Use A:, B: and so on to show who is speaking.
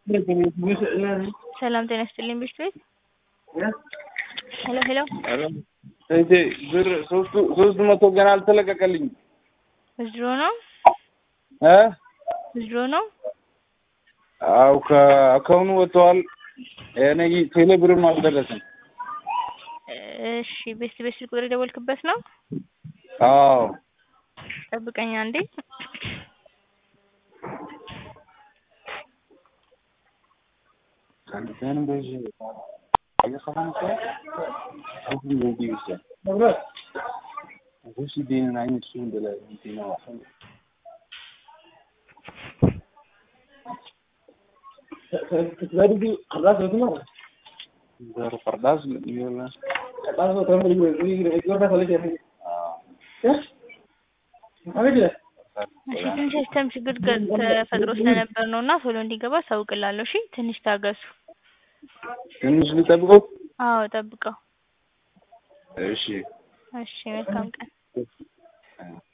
A: ሰላም ጤና ይስጥልኝ ብሽት ሄሎ ሄሎ
B: እንዴ ብር 300 ገና አልተለቀቀልኝ
A: ዝሮ ነው ዝሮ ነው
B: አው ከአካውንቱ ወጥቷል እኔ ቴሌ ብርም አልደረሰም
A: እሺ በስልክ ቁጥር ደወልክበት ነው
B: አዎ
A: ጠብቀኝ አንዴ
B: ካንተን በጂ አይሰማም አሁን ነው ቢይዘ እሺ ዲና አይንሱ እንደለ እንትና تلاقي خلاص يا ده فرداس يلا خلاص هو تمام يقول ده خليك يا ايه አቤት
A: እሺ ትንሽ ሲስተም ችግር ተፈጥሮ ስለነበር ነውና ቶሎ እንዲገባ ሳውቅላለሁ እሺ ትንሽ ታገሱ
B: ትንሽ ልጠብቀው
A: አዎ ጠብቀው
B: እሺ
A: እሺ መልካም ቀን